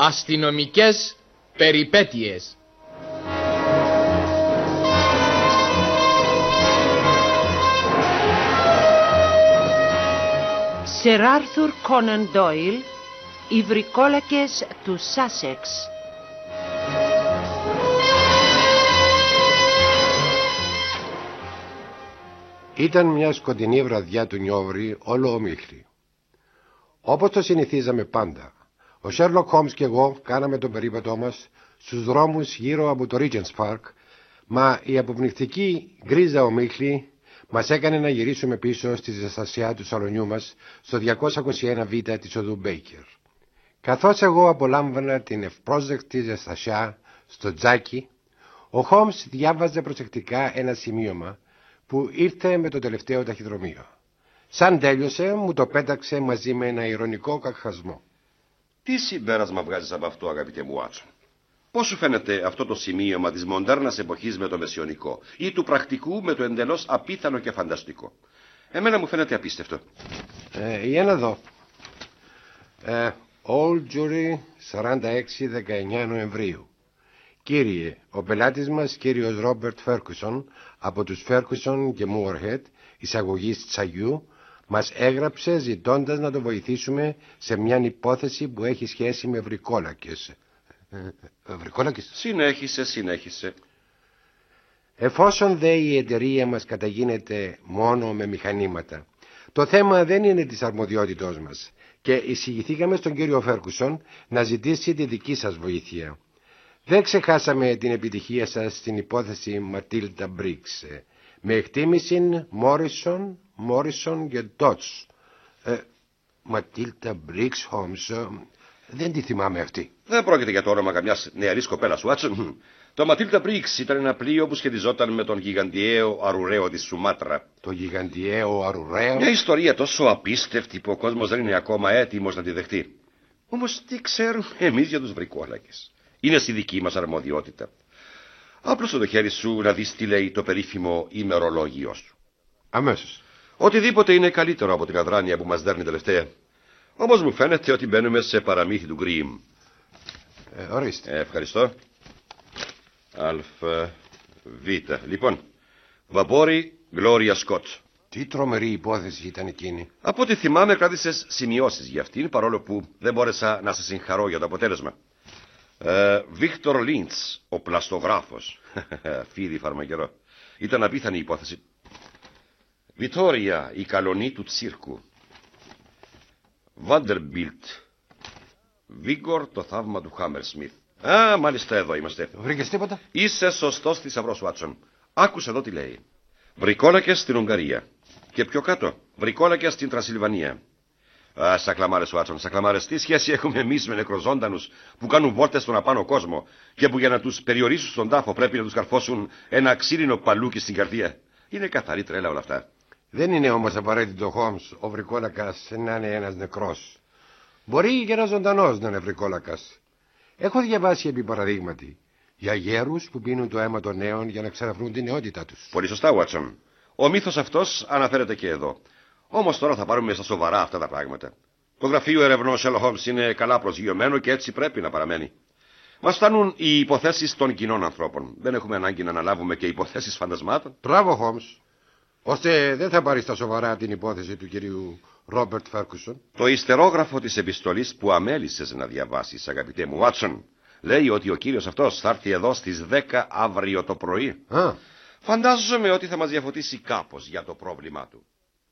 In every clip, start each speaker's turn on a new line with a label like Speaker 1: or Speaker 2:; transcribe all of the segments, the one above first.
Speaker 1: Αστυνομικές περιπέτειες.
Speaker 2: Σερ Άρθουρ Κόναν Ντόιλ, οι βρικόλακες του Σάσεξ.
Speaker 3: Ήταν μια σκοτεινή βραδιά του Νιόβρη, όλο ομίχλη. Όπως το συνηθίζαμε πάντα, ο Σέρλοκ Χόμς και εγώ κάναμε τον περίπατό μας στους δρόμους γύρω από το Regent's Park, μα η αποπνιχτική γκρίζα ομίχλη μας έκανε να γυρίσουμε πίσω στη ζεστασιά του σαλονιού μας στο 221β της οδού Μπέικερ. Καθώς εγώ απολάμβανα την ευπρόσδεκτη ζεστασιά στο τζάκι, ο Χόμς διάβαζε προσεκτικά ένα σημείωμα που ήρθε με το τελευταίο ταχυδρομείο. Σαν τέλειωσε, μου το πέταξε μαζί με ένα ειρωνικό καχασμό.
Speaker 4: Τι συμπέρασμα βγάζεις από αυτό, αγαπητέ μου Βάτσον? Πώς σου φαίνεται αυτό το σημείωμα της μοντέρνας εποχής με το μεσαιωνικό ή του πρακτικού με το εντελώς απίθανο και φανταστικό? Εμένα μου φαίνεται απίστευτο.
Speaker 3: Για να δω. Old Jury 46-19 Νοεμβρίου. Κύριε, ο πελάτης μας, κύριος Ρόμπερτ Φέρκουσον, από τους Φέρκουσον και Μούορχετ, εισαγωγής τσαγιού, μας έγραψε ζητώντας να το βοηθήσουμε σε μια υπόθεση που έχει σχέση με βρικόλακες. Βρικόλακες?
Speaker 4: Συνέχισε.
Speaker 3: Εφόσον δε η εταιρεία μας καταγίνεται μόνο με μηχανήματα, το θέμα δεν είναι της αρμοδιότητός μας και εισηγηθήκαμε στον κύριο Φέρκουσον να ζητήσει τη δική σας βοήθεια. Δεν ξεχάσαμε την επιτυχία σας στην υπόθεση Ματίλτα Μπρίξ. Με εκτίμηση Μόρισον και Ντότς. Ματίλτα Μπρίξ, Χόμς, δεν τη θυμάμαι αυτή.
Speaker 4: Δεν πρόκειται για το όνομα καμιάς νεαρής κοπέλας, Βάτσον. Το Ματίλτα Μπρίξ ήταν ένα πλοίο που σχετιζόταν με τον γιγαντιαίο αρουραίο της Σουμάτρα.
Speaker 3: Το γιγαντιαίο αρουραίο?
Speaker 4: Μια ιστορία τόσο απίστευτη που ο κόσμος δεν είναι ακόμα έτοιμος να τη δεχτεί. Όμως τι ξέρουμε εμείς για τους βρικόλακες? Είναι στη δική μας αρμοδιότητα. Άπλωσε το χέρι σου να δεις τι λέει το περίφημο ημερολόγιο σου.
Speaker 3: Αμέσως.
Speaker 4: Οτιδήποτε είναι καλύτερο από την αδράνεια που μας δέρνει τελευταία. Όμως μου φαίνεται ότι μπαίνουμε σε παραμύθι του Γκριμ.
Speaker 3: Ορίστε.
Speaker 4: Ευχαριστώ. Αλφα Β. Λοιπόν, Βαπόρι Γλόρια Σκότ.
Speaker 3: Τι τρομερή υπόθεση ήταν εκείνη.
Speaker 4: Από ό,τι θυμάμαι κράτησες σημειώσεις για αυτήν, παρόλο που δεν μπόρεσα να σε συγχαρώ για το αποτέλεσμα. Βίκτορ Λίντς, ο πλαστογράφος. Φίδι φαρμακερό. Ήταν απίθανη η υπόθεση. Βιτόρια, η καλονή του τσίρκου. Βάντερμπιλτ. Βίγκορ, το θαύμα του Χάμερσμιθ. Μάλιστα εδώ είμαστε.
Speaker 3: Βρήκες τίποτα?
Speaker 4: Είσαι σωστός θησαυρός, Βάτσον. Άκουσε εδώ τι λέει. Βρικόλακες στην Ουγγαρία. Και πιο κάτω, βρικόλακες στην Τρασιλβανία. Σακλαμάρες, Βάτσον, σακλαμάρες. Τι σχέση έχουμε εμείς με νεκροζώντανους που κάνουν βόλτες στον απάνω κόσμο και που για να τους περιορίσουν στον τάφο πρέπει να τους καρφώσουν ένα ξύλινο παλούκι στην καρδία? Είναι καθαρή τρέλα όλα αυτά.
Speaker 3: Δεν είναι όμως απαραίτητο, Χόμς, ο βρικόλακας να είναι ένας νεκρός. Μπορεί και ένας ζωντανός να είναι βρικόλακας. Έχω διαβάσει επί παραδείγματι για γέρους που πίνουν το αίμα των νέων για να ξαναβρούν την νεότητά τους.
Speaker 4: Πολύ σωστά, Βάτσον. Ο μύθος αυτός αναφέρεται και εδώ. Όμως τώρα θα πάρουμε στα σοβαρά αυτά τα πράγματα. Το γραφείο ερευνών Sherlock Holmes είναι καλά προσγειωμένο και έτσι πρέπει να παραμένει. Μας φτάνουν οι υποθέσεις των κοινών ανθρώπων. Δεν έχουμε ανάγκη να αναλάβουμε και υποθέσεις φαντασμάτων.
Speaker 3: Μπράβο, Χόμς. Ώστε δεν θα πάρει στα σοβαρά την υπόθεση του κυρίου Ρόμπερτ Φέρκουσον.
Speaker 4: Το ιστερόγραφο της επιστολής που αμέλησες να διαβάσεις, αγαπητέ μου Βάτσον, λέει ότι ο κύριος αυτός θα έρθει εδώ στις 10 αύριο το πρωί. Φαντάζομαι ότι θα μας διαφωτίσει κάπως για το πρόβλημά του.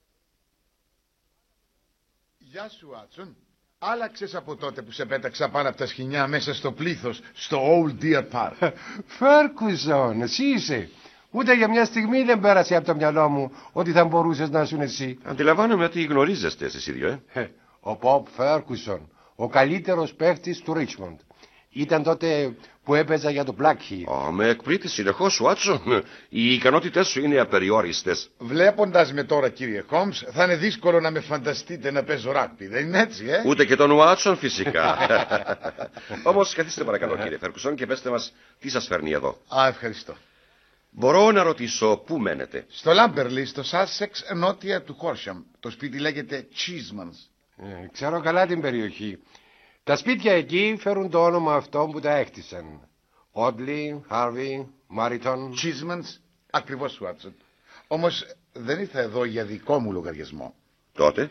Speaker 5: Γεια σου, Βάτσον. Άλλαξες από τότε που σε πέταξα πάνω από τα σκοινιά μέσα στο πλήθος, στο Old Deer Park.
Speaker 3: Φέρκουσον, εσύ είσαι. Ούτε για μια στιγμή δεν πέρασε από το μυαλό μου ότι θα μπορούσες να ήσουν εσύ.
Speaker 4: Αντιλαμβάνομαι ότι γνωρίζεστε εσείς οι δύο,
Speaker 3: Ο Ποπ Φέρκουσον, ο καλύτερος παίχτης του Ρίτσμοντ. Ήταν τότε που έπαιζα για το Blackheath.
Speaker 4: Με εκπλήττει συνεχώς, Βάτσον. Οι ικανότητες σου είναι απεριόριστες.
Speaker 5: Βλέποντας με τώρα, κύριε Χόμς, θα είναι δύσκολο να με φανταστείτε να παίζω ράκπι. Δεν είναι έτσι,
Speaker 4: Ούτε και τον Βάτσον, φυσικά. Όμως καθίστε παρακαλώ, κύριε Φέρκουσον, και πέστε μας τι σας φέρνει εδώ.
Speaker 5: Ευχαριστώ.
Speaker 4: Μπορώ να ρωτήσω πού μένετε?
Speaker 5: Στο Λάμπερλι, στο Σάσεξ, νότια του Χόρσαμ. Το σπίτι λέγεται Cheesemans.
Speaker 3: Ξέρω καλά την περιοχή. Τα σπίτια εκεί φέρουν το όνομα αυτών που τα έκτισαν. Όντλι, Χάρβι, Μάριτον.
Speaker 5: Τσίσμαντς, ακριβώς, Βάτσον. Όμως δεν ήρθα εδώ για δικό μου λογαριασμό.
Speaker 4: Τότε.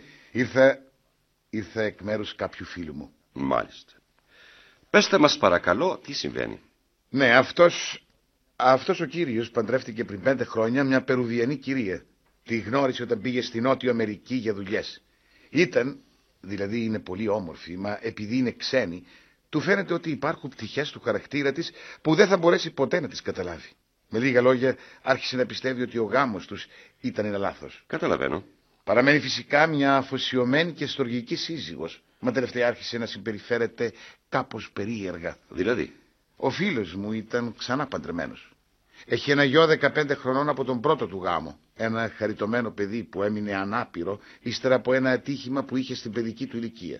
Speaker 5: Ήρθα εκ μέρους κάποιου φίλου μου.
Speaker 4: Μάλιστα. Πέστε μας παρακαλώ τι συμβαίνει.
Speaker 5: Ναι, αυτός ο κύριος παντρεύτηκε πριν 5 χρόνια μια Περουβιανή κυρία. Τη γνώρισε όταν πήγε στη Νότιο Αμερική για δουλειές. Δηλαδή είναι πολύ όμορφη, μα επειδή είναι ξένη, του φαίνεται ότι υπάρχουν πτυχές του χαρακτήρα της που δεν θα μπορέσει ποτέ να τις καταλάβει. Με λίγα λόγια, άρχισε να πιστεύει ότι ο γάμος τους ήταν ένα λάθος.
Speaker 4: Καταλαβαίνω.
Speaker 5: Παραμένει φυσικά μια αφοσιωμένη και στοργική σύζυγος, μα τελευταία άρχισε να συμπεριφέρεται κάπως περίεργα.
Speaker 4: Δηλαδή.
Speaker 5: Ο φίλος μου ήταν ξανά παντρεμένος. Έχει ένα γιο 15 χρονών από τον πρώτο του γάμο. Ένα χαριτωμένο παιδί που έμεινε ανάπηρο ύστερα από ένα ατύχημα που είχε στην παιδική του ηλικία.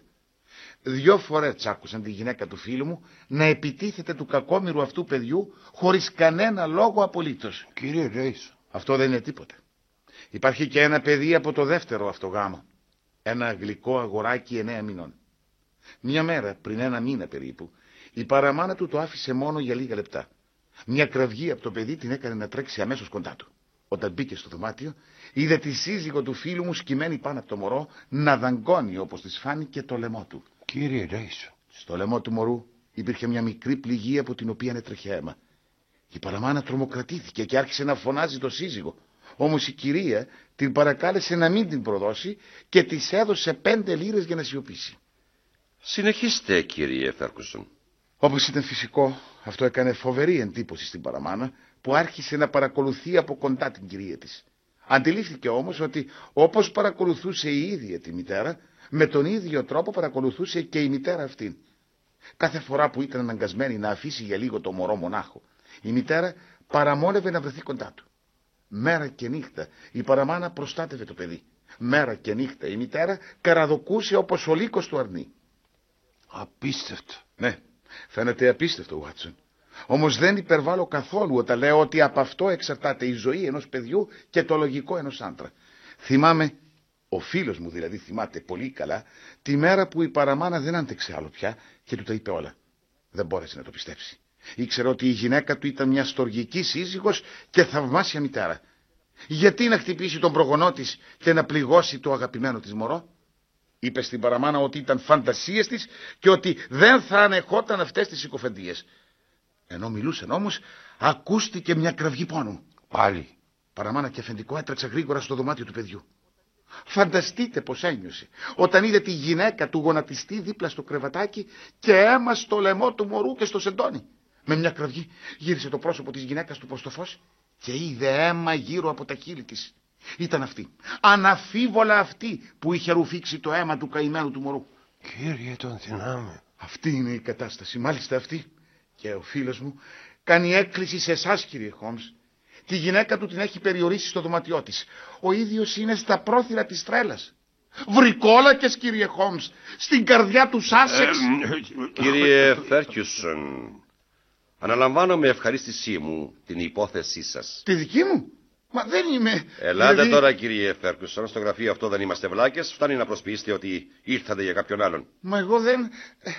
Speaker 5: 2 φορές άκουσαν τη γυναίκα του φίλου μου να επιτίθεται του κακόμοιρου αυτού παιδιού χωρίς κανένα λόγο απολύτως.
Speaker 3: Κύριε Ρέισον.
Speaker 5: Αυτό δεν είναι τίποτα. Υπάρχει και ένα παιδί από το δεύτερο αυτό γάμο. Ένα γλυκό αγοράκι 9 μηνών. Μια μέρα, πριν 1 μήνα περίπου, η παραμάνα του το άφησε μόνο για λίγα λεπτά. Μια κραυγή από το παιδί την έκανε να τρέξει αμέσως κοντά του. Όταν μπήκε στο δωμάτιο, είδε τη σύζυγο του φίλου μου σκυμμένη πάνω από το μωρό να δαγκώνει, όπως της φάνηκε, το λαιμό του.
Speaker 3: Κύριε Ρέισον.
Speaker 5: Στο λαιμό του μωρού υπήρχε μια μικρή πληγή από την οποία έτρεχε αίμα. Η παραμάνα τρομοκρατήθηκε και άρχισε να φωνάζει το σύζυγο. Όμως η κυρία την παρακάλεσε να μην την προδώσει και της έδωσε 5 λίρες για να σιωπήσει.
Speaker 4: Συνεχίστε, κύριε Φέρκουσον.
Speaker 5: Όπως ήταν φυσικό, αυτό έκανε φοβερή εντύπωση στην παραμάνα, που άρχισε να παρακολουθεί από κοντά την κυρία της. Αντιλήφθηκε όμως ότι όπως παρακολουθούσε η ίδια τη μητέρα, με τον ίδιο τρόπο παρακολουθούσε και η μητέρα αυτήν. Κάθε φορά που ήταν αναγκασμένη να αφήσει για λίγο το μωρό μονάχο, η μητέρα παραμόνευε να βρεθεί κοντά του. Μέρα και νύχτα η παραμάνα προστάτευε το παιδί. Μέρα και νύχτα η μητέρα καραδοκούσε όπως ο λύκος του αρνί.
Speaker 3: Απίστευτο.
Speaker 5: Ναι, φαίνεται απίστευτο, Βάτσον. Όμως δεν υπερβάλλω καθόλου όταν λέω ότι από αυτό εξαρτάται η ζωή ενός παιδιού και το λογικό ενός άντρα. Θυμάμαι, ο φίλος μου δηλαδή θυμάται πολύ καλά, τη μέρα που η παραμάνα δεν άντεξε άλλο πια και του τα είπε όλα. Δεν μπόρεσε να το πιστέψει. Ήξερε ότι η γυναίκα του ήταν μια στοργική σύζυγος και θαυμάσια μητέρα. Γιατί να χτυπήσει τον προγονό της και να πληγώσει το αγαπημένο της μωρό? Είπε στην παραμάνα ότι ήταν φαντασίες της και ότι δεν θα ανεχόταν αυτές τις συκοφαντίες. Ενώ μιλούσαν όμως, ακούστηκε μια κραυγή πόνου.
Speaker 3: Πάλι.
Speaker 5: Παραμάνα και αφεντικό έτρεξε γρήγορα στο δωμάτιο του παιδιού. Φανταστείτε πως ένιωσε όταν είδε τη γυναίκα του γονατιστή δίπλα στο κρεβατάκι και αίμα στο λαιμό του μωρού και στο σεντόνι. Με μια κραυγή γύρισε το πρόσωπο της γυναίκας του προς το φως και είδε αίμα γύρω από τα χείλη της. Ήταν αυτή, αναφίβολα αυτή που είχε ρουφήξει το αίμα του καημένου του μωρού.
Speaker 3: Κύριε, τον θυμάμαι.
Speaker 5: Αυτή είναι η κατάσταση, μάλιστα αυτή. Και ο φίλος μου κάνει έκκληση σε εσάς, κύριε Χόμς. Τη γυναίκα του την έχει περιορίσει στο δωμάτιό της. Ο ίδιος είναι στα πρόθυρα της τρέλας. Βρικόλακες, κύριε Χόμς, στην καρδιά του Σάσεξ.
Speaker 4: Κύριε Φέρκουσον, αναλαμβάνω με ευχαρίστησή μου την υπόθεσή σας.
Speaker 5: Τη δική μου? Μα δεν είμαι...
Speaker 4: Ελάτε τώρα, κύριε Φέρκουσον, στο γραφείο αυτό δεν είμαστε βλάκες. Φτάνει να προσποιήσετε ότι ήρθατε για κάποιον άλλον.
Speaker 5: Μα εγώ δεν...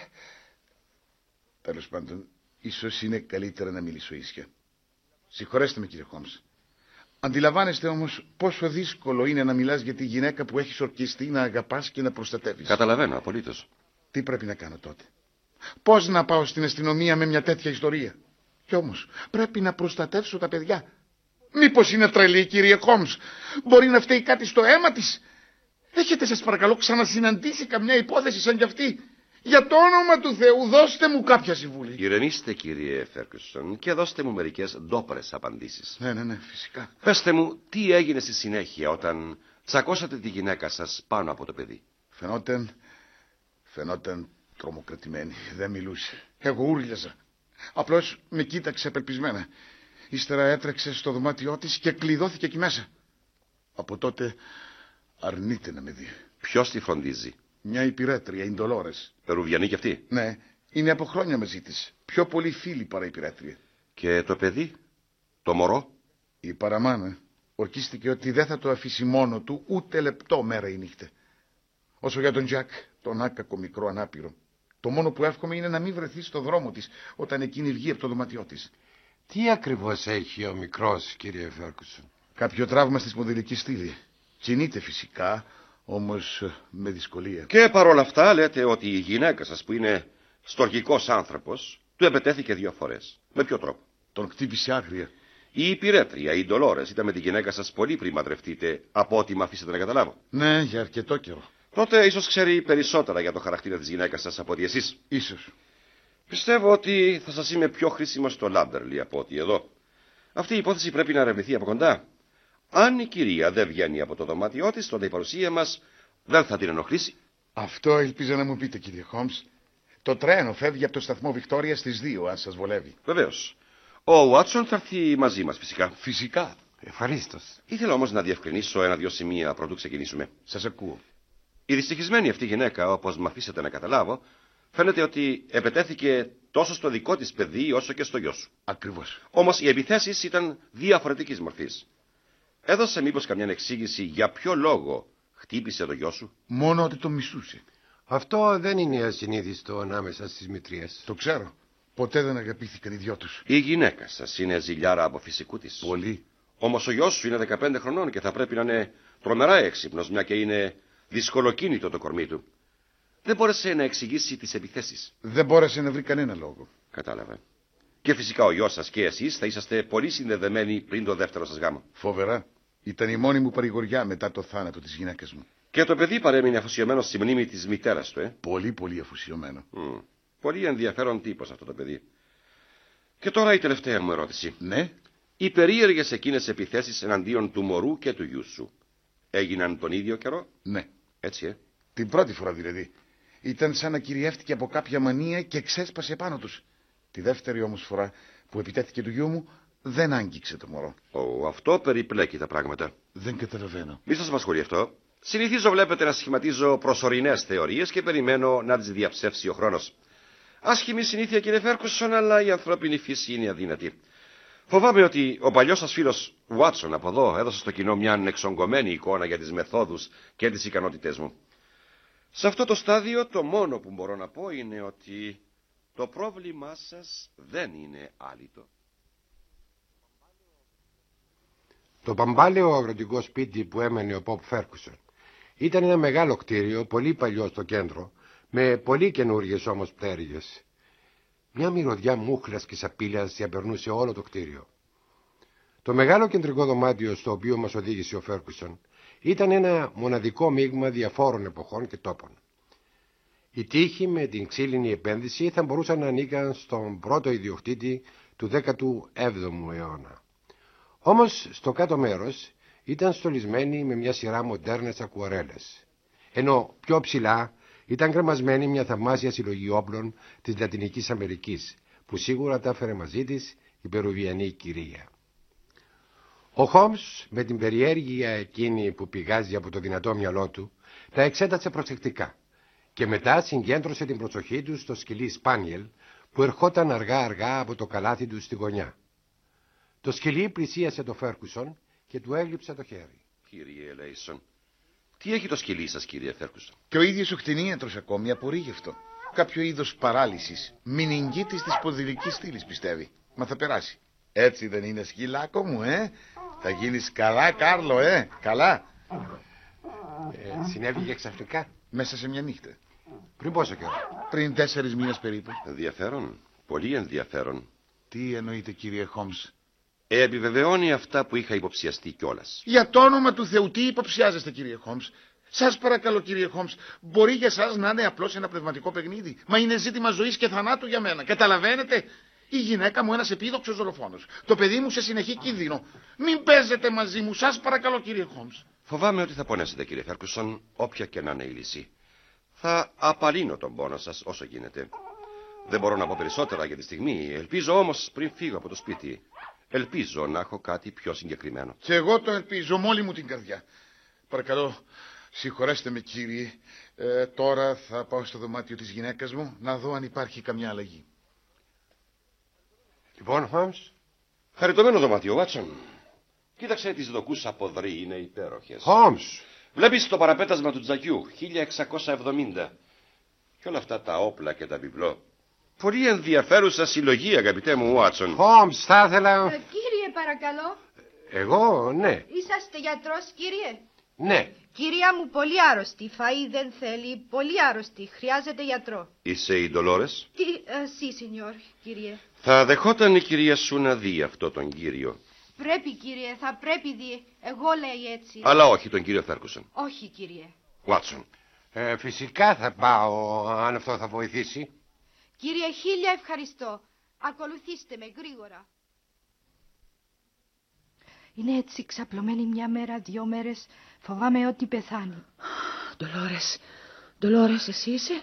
Speaker 5: Τέλος πάντων, ίσως είναι καλύτερα να μιλήσω ίσια. Συγχωρέστε με, κύριε Χόμς. Αντιλαμβάνεστε όμως πόσο δύσκολο είναι να μιλάς για τη γυναίκα που έχεις ορκιστεί να αγαπάς και να προστατεύεις.
Speaker 4: Καταλαβαίνω, απολύτως.
Speaker 5: Τι πρέπει να κάνω τότε? Πώς να πάω στην αστυνομία με μια τέτοια ιστορία? Κι όμως πρέπει να προστατεύσω τα παιδιά. Μήπως είναι τρελή, κύριε Χόμς? Μπορεί να φταίει κάτι στο αίμα της? Έχετε, σας παρακαλώ, ξανασυναντήσει καμιά υπόθεση σαν κι αυτή? Για το όνομα του Θεού, δώστε μου κάποια συμβουλή.
Speaker 4: Ηρεμήστε, κύριε Φέρκουσον, και δώστε μου μερικές ντόπρες απαντήσεις.
Speaker 5: Ναι, φυσικά.
Speaker 4: Πέστε μου, τι έγινε στη συνέχεια όταν τσακώσατε τη γυναίκα σας πάνω από το παιδί?
Speaker 5: Φαινόταν τρομοκρατημένη. Δεν μιλούσε. Εγώ ούρλιαζα. Απλώς με κοίταξε απελπισμένα. Ύστερα έτρεξε στο δωμάτιό της και κλειδώθηκε εκεί μέσα. Από τότε αρνείται να με δει.
Speaker 4: Ποιος τη φροντίζει?
Speaker 5: Μια υπηρέτρια, η Ντολόρες.
Speaker 4: Περουβιανή κι αυτή?
Speaker 5: Ναι, είναι από χρόνια μαζί της. Πιο πολύ φίλη παρά υπηρέτρια.
Speaker 4: Και το παιδί, το μωρό?
Speaker 5: Η παραμάνα ορκίστηκε ότι δεν θα το αφήσει μόνο του ούτε λεπτό μέρα ή νύχτα. Όσο για τον Τζακ, τον άκακο μικρό ανάπηρο, Το μόνο που εύχομαι είναι να μην βρεθεί στο δρόμο της όταν εκείνη βγει από το δωμάτιό της.
Speaker 3: Τι ακριβώς έχει ο μικρός, κύριε Φέρκουσον?
Speaker 5: Κάποιο τραύμα στη σπονδυλική στήλη. Κινείται φυσικά, όμως με δυσκολία.
Speaker 4: Και παρόλα αυτά λέτε ότι η γυναίκα σας που είναι στοργικός άνθρωπος του επετέθηκε 2 φορές. Με ποιο τρόπο?
Speaker 5: Τον χτύπησε άγρια.
Speaker 4: Η υπηρέτρια, η Ντολόρες, ήταν με τη γυναίκα σας πολύ πριν παντρευτείτε, από ό,τι με αφήσετε να καταλάβω.
Speaker 5: Ναι, για αρκετό καιρό.
Speaker 4: Τότε ίσως ξέρει περισσότερα για το χαρακτήρα της γυναίκας σας από ότι εσείς.
Speaker 5: Ίσως.
Speaker 4: Πιστεύω ότι θα σας είμαι πιο χρήσιμος στο Λάμπερλι από ότι εδώ. Αυτή η υπόθεση πρέπει να ερευνηθεί από κοντά. Αν η κυρία δεν βγαίνει από το δωμάτιό της, τότε η παρουσία μας δεν θα την ενοχλήσει.
Speaker 5: Αυτό ελπίζω να μου πείτε, κύριε Χόμς. Το τρένο φεύγει από το σταθμό Βικτόρια στις 2, αν σας βολεύει.
Speaker 4: Βεβαίως. Ο Βάτσον θα έρθει μαζί μας φυσικά.
Speaker 5: Φυσικά.
Speaker 3: Ευχαρίστως.
Speaker 4: Ήθελα όμως να διευκρινίσω 1-2 σημεία πρωτού ξεκινήσουμε.
Speaker 5: Σας ακούω.
Speaker 4: Η δυστυχισμένη αυτή γυναίκα, όπως με αφήσετε να καταλάβω, φαίνεται ότι επετέθηκε τόσο στο δικό της παιδί όσο και στο γιο σου.
Speaker 5: Ακριβώς.
Speaker 4: Όμως οι επιθέσεις ήταν διαφορετικής μορφής. Έδωσε μήπως καμιά εξήγηση για ποιο λόγο χτύπησε το γιο σου?
Speaker 5: Μόνο ότι το μισούσε.
Speaker 3: Αυτό δεν είναι ασυνήθιστο ανάμεσα στις μητρίες.
Speaker 5: Το ξέρω. Ποτέ δεν αγαπήθηκαν οι δυο τους.
Speaker 4: Η γυναίκα σας είναι ζηλιάρα από φυσικού της.
Speaker 5: Πολύ.
Speaker 4: Όμως ο γιος σου είναι 15 χρονών και θα πρέπει να είναι τρομερά έξυπνος, μια και είναι δυσκολοκίνητο το κορμί του. Δεν μπόρεσε να εξηγήσει τις επιθέσεις.
Speaker 5: Δεν μπόρεσε να βρει κανένα λόγο.
Speaker 4: Κατάλαβα. Και φυσικά ο γιος σας και εσείς θα είσαστε πολύ συνδεδεμένοι πριν το δεύτερο σας γάμο.
Speaker 5: Φοβερά. Ήταν η μόνη μου παρηγοριά μετά το θάνατο της γυναίκας μου.
Speaker 4: Και το παιδί παρέμεινε αφοσιωμένο στη μνήμη της μητέρας του,
Speaker 5: Πολύ, πολύ αφοσιωμένο.
Speaker 4: Πολύ ενδιαφέρον τύπος αυτό το παιδί. Και τώρα η τελευταία μου ερώτηση.
Speaker 5: Ναι.
Speaker 4: Οι περίεργες εκείνες επιθέσεις εναντίον του μωρού και του γιού σου έγιναν τον ίδιο καιρό?
Speaker 5: Ναι.
Speaker 4: Έτσι,
Speaker 5: Την πρώτη φορά δηλαδή. Ήταν σαν να κυριεύτηκε από κάποια μανία και ξέσπασε πάνω τους. Τη δεύτερη όμως φορά που επιτέθηκε του γιού μου δεν άγγιξε το μωρό.
Speaker 4: Αυτό περιπλέκει τα πράγματα.
Speaker 5: Δεν καταλαβαίνω.
Speaker 4: Μη σας απασχολεί αυτό. Συνηθίζω, βλέπετε, να σχηματίζω προσωρινές θεωρίες και περιμένω να τις διαψεύσει ο χρόνος. Άσχημη συνήθεια, κύριε Φέρκουσον, αλλά η ανθρώπινη φύση είναι αδύνατη. Φοβάμαι ότι ο παλιός σας φίλος Βάτσον από εδώ έδωσε στο κοινό μια εξογκωμένη εικόνα για τις μεθόδους και τις ικανότητές μου. Σε αυτό το στάδιο το μόνο που μπορώ να πω είναι ότι το πρόβλημά σας δεν είναι άλυτο.
Speaker 3: Το παμπάλαιο αγροτικό σπίτι που έμενε ο Ποπ Φέρκουσον ήταν ένα μεγάλο κτίριο, πολύ παλιό στο κέντρο, με πολύ καινούριες όμως πτέρυγες. Μια μυρωδιά μούχλας και σαπίλιας διαπερνούσε όλο το κτίριο. Το μεγάλο κεντρικό δωμάτιο στο οποίο μας οδήγησε ο Φέρκουσον ήταν ένα μοναδικό μείγμα διαφόρων εποχών και τόπων. Οι τοίχοι με την ξύλινη επένδυση θα μπορούσαν να ανήκαν στον πρώτο ιδιοκτήτη του 17ου αιώνα. Όμως στο κάτω μέρος ήταν στολισμένη με μια σειρά μοντέρνες ακουαρέλες, ενώ πιο ψηλά ήταν κρεμασμένη μια θαυμάσια συλλογή όπλων της Λατινικής Αμερικής, που σίγουρα τα έφερε μαζί της η Περουβιανή κυρία. Ο Χόμς, με την περιέργεια εκείνη που πηγάζει από το δυνατό μυαλό του, τα εξέτασε προσεκτικά και μετά συγκέντρωσε την προσοχή του στο σκυλί Σπάνιελ που ερχόταν αργά-αργά από το καλάθι του στη γωνιά. Το σκυλί πλησίασε το Φέρκουσον και του έγλειψε το χέρι.
Speaker 4: Κύριε Λέισον, τι έχει το σκυλί σας, κύριε Φέρκουσον?
Speaker 5: Και ο ίδιος ο κτηνίατρος ακόμη απορεί γι' αυτό. Κάποιο είδος παράλυσης, μηνυγκίτης της ποδηλικής στήλης πιστεύει. Μα θα περάσει. Έτσι δεν είναι, σκυλάκο μου, Θα γίνεις καλά, Κάρλο, καλά.
Speaker 3: Συνέβη ξαφνικά.
Speaker 5: Μέσα σε μια νύχτα.
Speaker 3: Πριν πόσο καιρό?
Speaker 5: Πριν 4 μήνες περίπου.
Speaker 4: Ενδιαφέρον, πολύ ενδιαφέρον.
Speaker 5: Τι εννοείτε, κύριε Χόμς?
Speaker 4: Επιβεβαιώνει αυτά που είχα υποψιαστεί κιόλας.
Speaker 5: Για το όνομα του Θεού, τι υποψιάζεστε, κύριε Χόμς? Σας παρακαλώ, κύριε Χόμς, μπορεί για σας να είναι απλώς ένα πνευματικό παιχνίδι. Μα είναι ζήτημα ζωής και θανάτου για μένα. Καταλαβαίνετε? Η γυναίκα μου ένας επίδοξος δολοφόνος. Το παιδί μου σε συνεχή κίνδυνο. Μην παίζετε μαζί μου, σας παρακαλώ, κύριε Χόμς.
Speaker 4: Φοβάμαι ότι θα πονέσετε, κύριε Φέρκουσον, όποια και να είναι η λύση. Θα απαλύνω τον πόνο σας όσο γίνεται. Δεν μπορώ να πω περισσότερα για τη στιγμή. Ελπίζω όμως πριν φύγω από το σπίτι. Ελπίζω να έχω κάτι πιο συγκεκριμένο.
Speaker 5: Και εγώ το ελπίζω με όλη μου την καρδιά. Παρακαλώ, συγχωρέστε με, κύριε. Τώρα θα πάω στο δωμάτιο της γυναίκας μου να δω αν υπάρχει καμιά αλλαγή.
Speaker 3: Λοιπόν, Χόμς.
Speaker 4: Χαριτωμένο δωμάτιο, Βάτσον. Κοίταξε τις δοκούς από δρύ, είναι υπέροχες.
Speaker 3: Χόμς.
Speaker 4: Βλέπεις το παραπέτασμα του τζακιού, 1670. Και όλα αυτά τα όπλα και τα βιβλό. Πολύ ενδιαφέρουσα συλλογή, αγαπητέ μου Βάτσον.
Speaker 3: Χόμς, θα ήθελα...
Speaker 6: Κύριε, παρακαλώ.
Speaker 3: Εγώ, ναι.
Speaker 6: Είσαστε γιατρός, κύριε?
Speaker 3: Ναι.
Speaker 6: Κυρία μου, πολύ άρρωστη. Φαΐ δεν θέλει. Πολύ άρρωστη. Χρειάζεται γιατρό.
Speaker 4: Είσαι η Ντολόρες?
Speaker 6: Σι, σινιόρ, κύριε.
Speaker 4: Θα δεχόταν η κυρία σου να δει αυτό τον κύριο?
Speaker 6: Πρέπει, κύριε, θα πρέπει δει. Εγώ λέει έτσι.
Speaker 4: Αλλά όχι τον κύριο Φέρκουσον.
Speaker 6: Όχι, κύριε.
Speaker 4: Βάτσον.
Speaker 3: Φυσικά θα πάω, αν αυτό θα βοηθήσει.
Speaker 6: Κύριε, χίλια ευχαριστώ. Ακολουθήστε με γρήγορα. Είναι έτσι ξαπλωμένη μια μέρα, 2 μέρες. Φοβάμαι ότι πεθάνει.
Speaker 2: Ντολόρες, εσύ είσαι?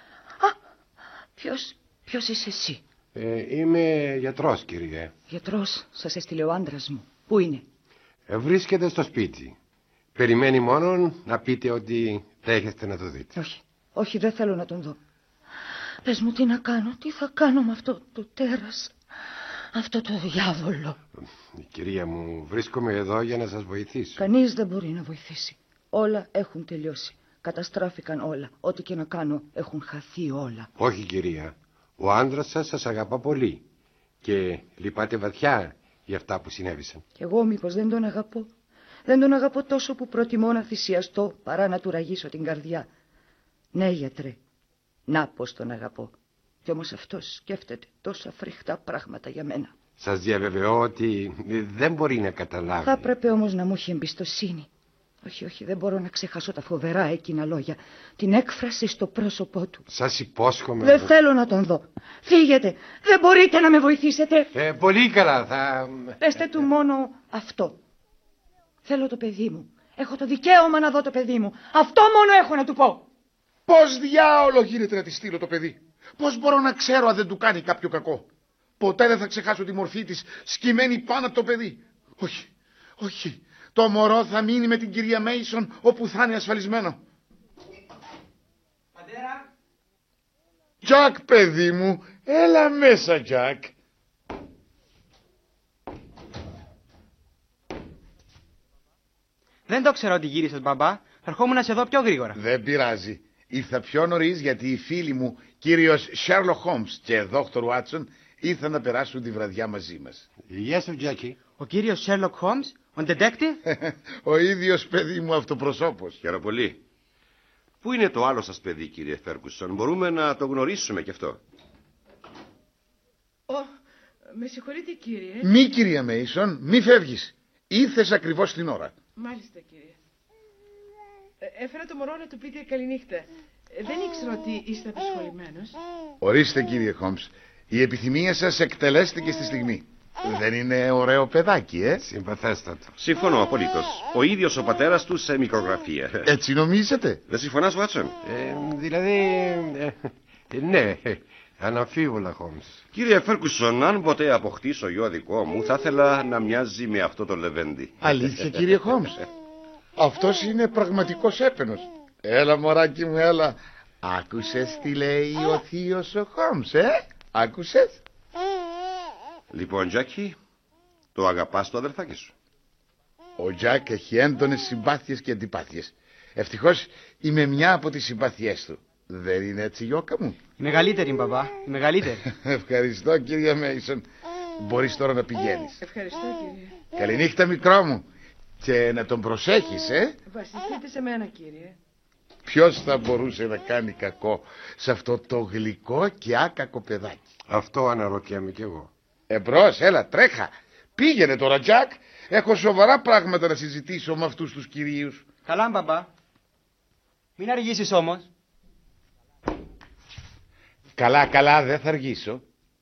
Speaker 2: Ποιος είσαι εσύ?
Speaker 3: Είμαι γιατρός, κύριε.
Speaker 2: Γιατρός, σας έστειλε ο άντρας μου. Πού είναι?
Speaker 3: Βρίσκεται στο σπίτι. Περιμένει μόνο να πείτε ότι δέχεστε να το δείτε.
Speaker 2: Όχι, δεν θέλω να τον δω. Πες μου τι να κάνω, τι θα κάνω με αυτό το τέρας, αυτό το διάβολο.
Speaker 3: Κυρία μου, βρίσκομαι εδώ για να σας βοηθήσω.
Speaker 2: Κανείς δεν μπορεί να βοηθήσει. Όλα έχουν τελειώσει. Καταστράφηκαν όλα. Ό,τι και να κάνω έχουν χαθεί όλα.
Speaker 3: Όχι, κυρία. Ο άντρας σας αγαπά πολύ. Και λυπάται βαθιά για αυτά που συνέβησαν.
Speaker 2: Κι εγώ μήπως δεν τον αγαπώ? Δεν τον αγαπώ τόσο που προτιμώ να θυσιαστώ παρά να του ραγίσω την καρδιά. Ναι, γιατρέ. Να πως τον αγαπώ. Κι όμως αυτός σκέφτεται τόσα φρικτά πράγματα για μένα.
Speaker 3: Σας διαβεβαιώ ότι δεν μπορεί να καταλάβει.
Speaker 2: Θα έπρεπε όμως να μου έχει εμπιστοσύνη. Όχι, δεν μπορώ να ξεχάσω τα φοβερά εκείνα λόγια. Την έκφραση στο πρόσωπό του.
Speaker 3: Σας υπόσχομαι.
Speaker 2: Δεν θέλω να τον δω. Φύγετε. Δεν μπορείτε να με βοηθήσετε.
Speaker 3: Πολύ καλά, θα...
Speaker 2: Πεστε του μόνο αυτό. Θέλω το παιδί μου. Έχω το δικαίωμα να δω το παιδί μου. Αυτό μόνο έχω να του πω.
Speaker 5: Πώς διάολο γίνεται να τη στείλω το παιδί? Πώς μπορώ να ξέρω αν δεν του κάνει κάποιο κακό? Ποτέ δεν θα ξεχάσω τη μορφή της σκυμμένη πάνω από το παιδί. Όχι. Το μωρό θα μείνει με την κυρία Μέισον όπου θα είναι ασφαλισμένο.
Speaker 7: Πατέρα.
Speaker 5: Τζακ, παιδί μου, έλα μέσα, Τζακ.
Speaker 7: Δεν το ξέρω ότι γύρισες, μπαμπά. Θα ερχόμουν να σε δω πιο γρήγορα.
Speaker 5: Δεν πειράζει. Ήρθα πιο νωρίς γιατί οι φίλοι μου, κύριος Σέρλοκ Χόμς και δόκτωρ Βάτσον, ήρθαν να περάσουν τη βραδιά μαζί μας.
Speaker 3: Γεια σου, Τζάκι.
Speaker 7: Ο κύριος Σέρλοκ Χόμς, ο detective.
Speaker 5: Ο ίδιος, παιδί μου, αυτοπροσώπος.
Speaker 4: Χαίρομαι πολύ. Πού είναι το άλλο σας παιδί, κύριε Φέρκουσον? Μπορούμε να το γνωρίσουμε κι αυτό.
Speaker 8: Με συγχωρείτε, κύριε.
Speaker 5: Μη, κυρία Μέισον, μη φεύγεις. Ήρθες ακριβώς την ώρα.
Speaker 8: Μάλιστα, κύριε. Έφερα το μωρό να του πείτε καληνύχτα. Δεν ήξερα ότι είστε απασχολημένος.
Speaker 5: Ορίστε, κύριε Χόμς. Η επιθυμία σας εκτελέστηκε στη στιγμή. Δεν είναι ωραίο παιδάκι,
Speaker 3: Συμπαθέστατο.
Speaker 4: Συμφωνώ απολύτως. Ο ίδιος ο πατέρας του σε μικρογραφία.
Speaker 5: Έτσι νομίζετε?
Speaker 4: Δεν συμφωνάς, Βάτσον?
Speaker 3: Δηλαδή, ναι, αναμφίβολα, Χόμς.
Speaker 4: Κύριε Φέρκουσον, αν ποτέ αποκτήσω γιο δικό μου, θα ήθελα να μοιάζει με αυτό το λεβέντι.
Speaker 5: Αλήθεια, κύριε Χόμς? Αυτός είναι πραγματικός έπαινος. Έλα, μωράκι μου, έλα. Άκουσες τι λέει ο θείος ο Χόμς, Άκουσες?
Speaker 4: Λοιπόν, Τζάκι, το αγαπάς το αδερφάκι σου?
Speaker 5: Ο Τζακ έχει έντονες συμπάθειες και αντιπάθειες. Ευτυχώς είμαι μια από τις συμπάθειές του. Δεν είναι έτσι, Γιώκα μου?
Speaker 7: Η μεγαλύτερη, μπαμπά. Η μεγαλύτερη.
Speaker 5: Ευχαριστώ, κύριε Μέισον. Μπορείς τώρα να πηγαίνεις.
Speaker 8: Ευχαριστώ, κύριε.
Speaker 5: Καληνύχτα, μικρό μου. Και να τον προσέχεις,
Speaker 8: Βασιστείτε σε μένα, κύριε.
Speaker 5: Ποιος θα μπορούσε να κάνει κακό σε αυτό το γλυκό και άκακο παιδάκι?
Speaker 3: Αυτό αναρωτιέμαι κι εγώ.
Speaker 5: Εμπρός, έλα, τρέχα. Πήγαινε τώρα, Τζακ. Έχω σοβαρά πράγματα να συζητήσω με αυτούς τους κυρίους.
Speaker 7: Καλά, μπαμπά. Μην αργήσεις όμως.
Speaker 5: Καλά, δεν θα αργήσω.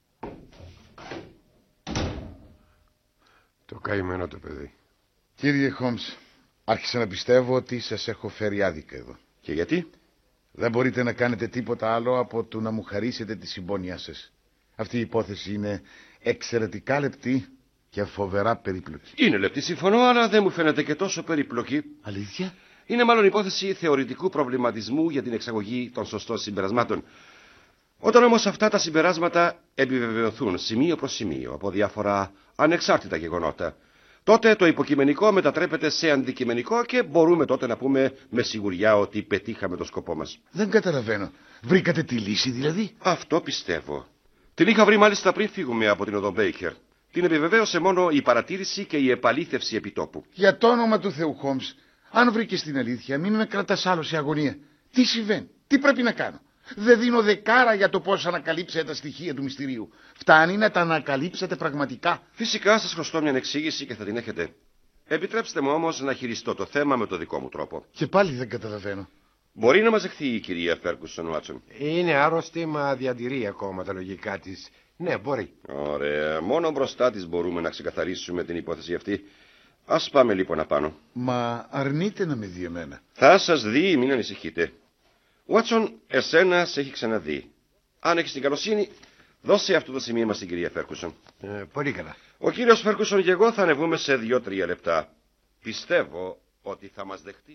Speaker 3: Το καημένο το παιδί.
Speaker 5: Κύριε Χόμς, άρχισα να πιστεύω ότι σας έχω φέρει άδικα εδώ.
Speaker 4: Και γιατί?
Speaker 5: Δεν μπορείτε να κάνετε τίποτα άλλο από το να μου χαρίσετε τη συμπόνια σας. Αυτή η υπόθεση είναι εξαιρετικά λεπτή και φοβερά περίπλοκη.
Speaker 4: Είναι λεπτή, συμφωνώ, αλλά δεν μου φαίνεται και τόσο περίπλοκη.
Speaker 5: Αλήθεια?
Speaker 4: Είναι μάλλον υπόθεση θεωρητικού προβληματισμού για την εξαγωγή των σωστών συμπερασμάτων. Όταν όμως αυτά τα συμπεράσματα επιβεβαιωθούν σημείο προς σημείο από διάφορα ανεξάρτητα γεγονότα, τότε το υποκειμενικό μετατρέπεται σε αντικειμενικό και μπορούμε τότε να πούμε με σιγουριά ότι πετύχαμε το σκοπό μας.
Speaker 5: Δεν καταλαβαίνω. Βρήκατε τη λύση δηλαδή?
Speaker 4: Αυτό πιστεύω. Την είχα βρει μάλιστα πριν φύγουμε από την οδό Μπέικερ. Την επιβεβαίωσε μόνο η παρατήρηση και η επαλήθευση επιτόπου.
Speaker 5: Για το όνομα του Θεού, Χόμς, αν βρήκες την αλήθεια, μην με κρατάς άλλο σε αγωνία. Τι συμβαίνει, τι πρέπει να κάνω? Δεν δίνω δεκάρα για το πώς ανακαλύψετε τα στοιχεία του μυστηρίου. Φτάνει να τα ανακαλύψετε πραγματικά.
Speaker 4: Φυσικά σας χρωστώ μια εξήγηση και θα την έχετε. Επιτρέψτε μου όμως να χειριστώ το θέμα με το δικό μου τρόπο.
Speaker 5: Και πάλι δεν καταλαβαίνω.
Speaker 4: Μπορεί να μας δεχθεί η κυρία Φέργκουσον Βάτσον?
Speaker 3: Είναι άρρωστη, μα διατηρεί ακόμα τα λογικά της. Ναι, μπορεί.
Speaker 4: Ωραία. Μόνο μπροστά της μπορούμε να ξεκαθαρίσουμε την υπόθεση αυτή. Ας πάμε λοιπόν απάνω.
Speaker 5: Μα αρνείται να με δει εμένα.
Speaker 4: Θα σας δει, μην ανησυχείτε. Βάτσον, εσένα σε έχει ξαναδεί. Αν έχεις την καλοσύνη, δώσε αυτό το σημείωμα στην κυρία Φέργκουσον.
Speaker 3: Πολύ καλά.
Speaker 4: Ο κύριος Φέργκουσον και εγώ θα ανεβούμε σε 2-3 λεπτά. Πιστεύω ότι θα μας δεχτεί.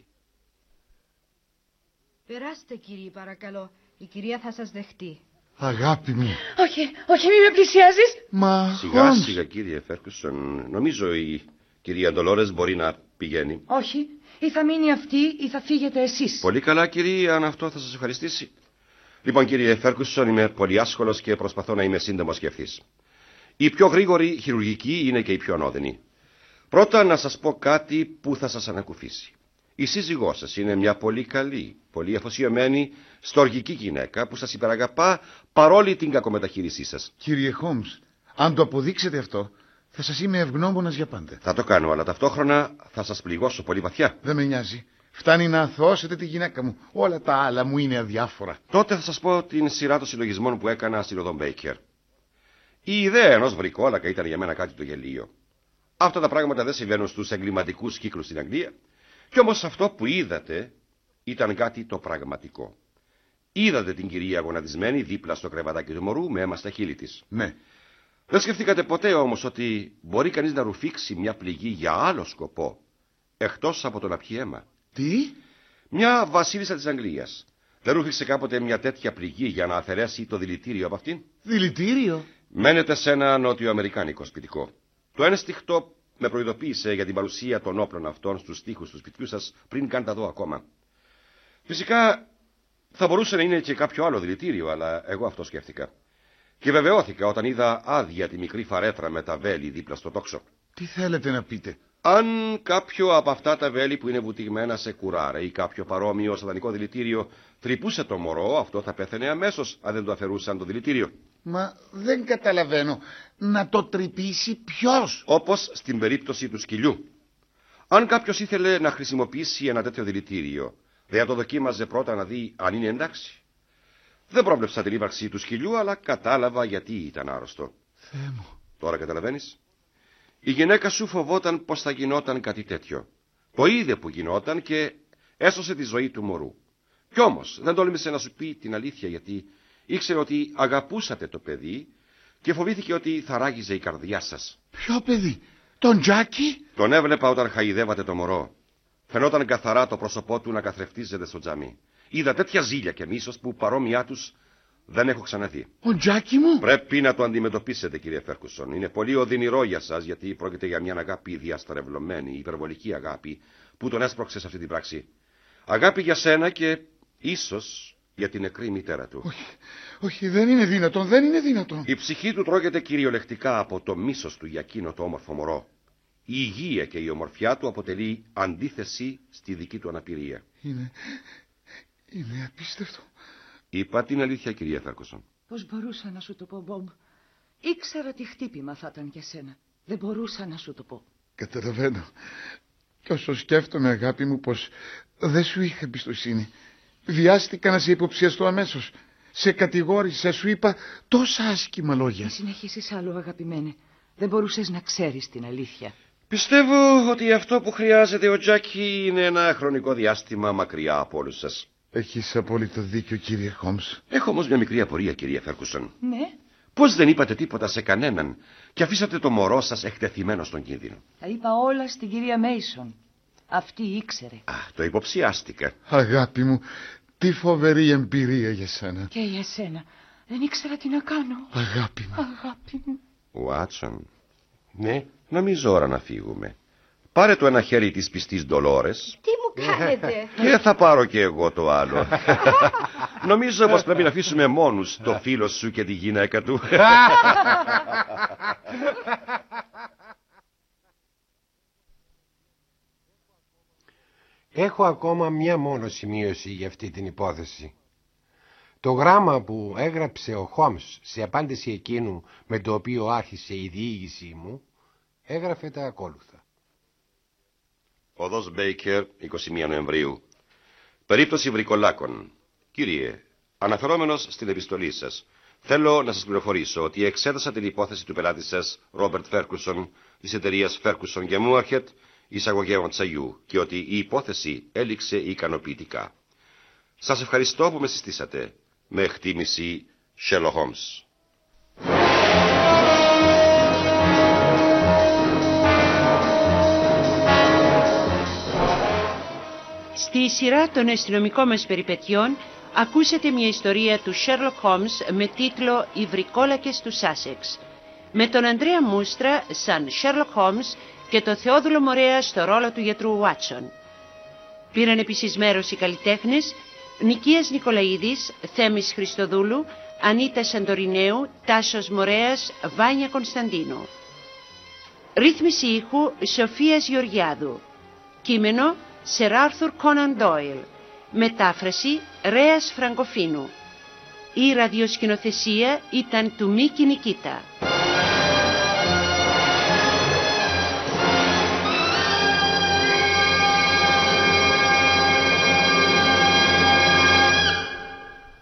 Speaker 6: Περάστε κύριε παρακαλώ. Η κυρία θα σας δεχτεί.
Speaker 5: Αγάπη μου.
Speaker 2: Όχι, όχι, μη με πλησιάζεις.
Speaker 5: Μα
Speaker 4: Σιγά
Speaker 5: Χόμς.
Speaker 4: σιγά κύριε Φέργκουσον. Νομίζω η κυρία Ντολόρες μπορεί να πηγαίνει.
Speaker 2: Όχι, ή θα μείνει αυτή ή θα φύγετε εσείς.
Speaker 4: Πολύ καλά κυρία, αν αυτό θα σας ευχαριστήσει. Λοιπόν κύριε Φέργκουσον, είμαι πολύ άσχολος και προσπαθώ να είμαι σύντομος και ευθύς. Η πιο γρήγορη χειρουργική είναι και η πιο ανώδυνη. Πρώτα να σας πω κάτι που θα σας ανακουφίσει. Η σύζυγός σας είναι μια πολύ καλή, πολύ αφοσιωμένη, στοργική γυναίκα που σας υπεραγαπά παρόλη την κακομεταχείρισή σας.
Speaker 5: Κύριε Χόμς, αν το αποδείξετε αυτό, θα σας είμαι ευγνώμονας για πάντα.
Speaker 4: Θα το κάνω, αλλά ταυτόχρονα θα σας πληγώσω πολύ βαθιά.
Speaker 5: Δεν με νοιάζει. Φτάνει να αθώσετε τη γυναίκα μου. Όλα τα άλλα μου είναι αδιάφορα.
Speaker 4: Τότε θα σας πω την σειρά των συλλογισμών που έκανα στην οδό Μπέικερ. Η ιδέα ενός βρικόλακα ήταν για μένα κάτι το γελίο. Αυτά τα πράγματα δεν συμβαίνουν στους εγκληματικούς κύκλους στην Αγγλία. Κι όμως αυτό που είδατε ήταν κάτι το πραγματικό. Είδατε την κυρία γονατισμένη δίπλα στο κρεβατάκι του μωρού με αίμα στα χείλη της.
Speaker 5: Ναι.
Speaker 4: Δεν σκεφτήκατε ποτέ όμως ότι μπορεί κανείς να ρουφήξει μια πληγή για άλλο σκοπό, εκτός από το να πιει αίμα?
Speaker 5: Τι?
Speaker 4: Μια βασίλισσα της Αγγλίας δεν ρούφηξε κάποτε μια τέτοια πληγή για να αφαιρέσει το δηλητήριο από αυτήν?
Speaker 5: Δηλητήριο?
Speaker 4: Μένετε σε ένα νοτιοαμερικάνικο σπιτικό. Το ένστικτο με προειδοποίησε για την παρουσία των όπλων αυτών στους τοίχους του σπιτιού σας πριν καν τα δω ακόμα. Φυσικά θα μπορούσε να είναι και κάποιο άλλο δηλητήριο, αλλά εγώ αυτό σκέφτηκα. Και βεβαιώθηκα όταν είδα άδεια τη μικρή φαρέτρα με τα βέλη δίπλα στο τόξο.
Speaker 5: Τι θέλετε να πείτε?
Speaker 4: Αν κάποιο από αυτά τα βέλη που είναι βουτυγμένα σε κουράρα ή κάποιο παρόμοιο σατανικό δηλητήριο τρυπούσε το μωρό, αυτό θα πέθαινε αμέσως αν δεν το αφαιρούσαν το δηλητήριο.
Speaker 5: Μα δεν καταλαβαίνω. Να το τρυπήσει ποιος?
Speaker 4: Όπως στην περίπτωση του σκυλιού. Αν κάποιος ήθελε να χρησιμοποιήσει ένα τέτοιο δηλητήριο, δεν θα το δοκίμαζε πρώτα να δει αν είναι εντάξει? Δεν πρόβλεψα την ύπαρξη του σκυλιού, αλλά κατάλαβα γιατί ήταν άρρωστο.
Speaker 5: Θεέ μου.
Speaker 4: Τώρα καταλαβαίνεις? Η γυναίκα σου φοβόταν πως θα γινόταν κάτι τέτοιο. Το είδε που γινόταν και έσωσε τη ζωή του μωρού. Κι όμως δεν τόλμησε να σου πει την αλήθεια, γιατί ήξερε ότι αγαπούσατε το παιδί και φοβήθηκε ότι θα ράγιζε η καρδιά σας.
Speaker 5: Ποιο παιδί? Τον Τζάκι?
Speaker 4: Τον έβλεπα όταν χαϊδεύατε το μωρό. Φαινόταν καθαρά το πρόσωπό του να καθρεφτίζεται στο τζαμί. Είδα τέτοια ζήλια και μίσος που παρόμοιά τους δεν έχω ξαναδεί.
Speaker 5: Ο Τζάκι μου?
Speaker 4: Πρέπει να το αντιμετωπίσετε, κύριε Φέργκουσον. Είναι πολύ οδυνηρό για σας, γιατί πρόκειται για μια αγάπη διαστρεβλωμένη, υπερβολική αγάπη που τον έσπρωξε σε αυτή την πράξη. Αγάπη για σένα και ίσως για την νεκρή μητέρα του.
Speaker 5: Όχι, όχι, δεν είναι δυνατόν, δεν είναι δυνατόν.
Speaker 4: Η ψυχή του τρώγεται κυριολεκτικά από το μίσος του για εκείνο το όμορφο μωρό. Η υγεία και η ομορφιά του αποτελεί αντίθεση στη δική του αναπηρία.
Speaker 5: Είναι απίστευτο.
Speaker 4: Είπα την αλήθεια, κυρία Φέργκουσον.
Speaker 2: Πώς μπορούσα να σου το πω, Μπομπ? Ήξερα τι χτύπημα θα ήταν για σένα. Δεν μπορούσα να σου το πω.
Speaker 5: Καταλαβαίνω. Κι όσο σκέφτομαι, αγάπη μου, πως δεν σου είχα εμπιστοσύνη. Βιάστηκα να σε υποψιαστώ αμέσως. Σε κατηγόρησα, σου είπα τόσα άσχημα λόγια.
Speaker 2: Μην συνεχίσεις άλλο, αγαπημένε. Δεν μπορούσες να ξέρεις την αλήθεια.
Speaker 4: Πιστεύω ότι αυτό που χρειάζεται ο Τζάκι είναι ένα χρονικό διάστημα μακριά από όλους σας.
Speaker 5: Έχεις απόλυτο δίκιο, κύριε Χόμς.
Speaker 4: Έχω όμως μια μικρή απορία, κυρία Φέργκουσον.
Speaker 2: Ναι.
Speaker 4: Πώς δεν είπατε τίποτα σε κανέναν και αφήσατε το μωρό σας εκτεθειμένο στον κίνδυνο?
Speaker 2: Τα είπα όλα στην κυρία Μέισον. Αυτή ήξερε.
Speaker 4: Το υποψιάστηκα.
Speaker 5: Αγάπη μου, τι φοβερή εμπειρία για σένα.
Speaker 2: Και για σένα. Δεν ήξερα τι να κάνω.
Speaker 5: Αγάπη μου.
Speaker 2: Αγάπη μου.
Speaker 4: Βάτσον.
Speaker 3: Ναι.
Speaker 4: Νομίζω ώρα να φύγουμε. Πάρε το ένα χέρι της πιστής Ντολόρες.
Speaker 6: Τι μου κάνετε?
Speaker 4: Και θα πάρω και εγώ το άλλο. Νομίζω πως πρέπει να αφήσουμε μόνους το φίλο σου και τη γυναίκα του.
Speaker 3: Έχω ακόμα μια μόνο σημείωση για αυτή την υπόθεση. Το γράμμα που έγραψε ο Χόμς σε απάντηση εκείνου με το οποίο άρχισε η διήγησή μου, έγραφε τα ακόλουθα.
Speaker 4: Οδός Μπέικερ, 21 Νοεμβρίου. Περίπτωση βρικολάκων. Κύριε, αναφερόμενος στην επιστολή σας, θέλω να σας πληροφορήσω ότι εξέτασα την υπόθεση του πελάτη σας, Ρόμπερτ Φέρκουσον, της εταιρείας Φέρκουσον και Μούαρχετ, εισαγωγέων τσαγιού, και ότι η υπόθεση έληξε ικανοποιητικά. Σας ευχαριστώ που με συστήσατε. Με εκτίμηση, Sherlock Holmes.
Speaker 9: Στη σειρά των αστυνομικών μας περιπετειών ακούσατε μια ιστορία του Sherlock Holmes με τίτλο «Οι βρικόλακες του Σάσεξ», με τον Ανδρέα Μούστρα σαν Sherlock Holmes και τον Θεόδουλο Μορέα στο ρόλο του γιατρού Watson. Πήραν επίσης μέρος οι καλλιτέχνες Νικίας Νικολαίδης, Θέμης Χριστοδούλου, Ανίτα Σαντορινέου, Τάσος Μορέας, Βάνια Κωνσταντίνου. Ρύθμιση ήχου Σοφίας Γεωργιάδου. Κείμενο Σερ Άρθουρ Κόναν Ντόιλ. Μετάφραση Ρέας Φραγκοφίνου. Η ραδιοσκηνοθεσία ήταν του Μίκη Νικίτα.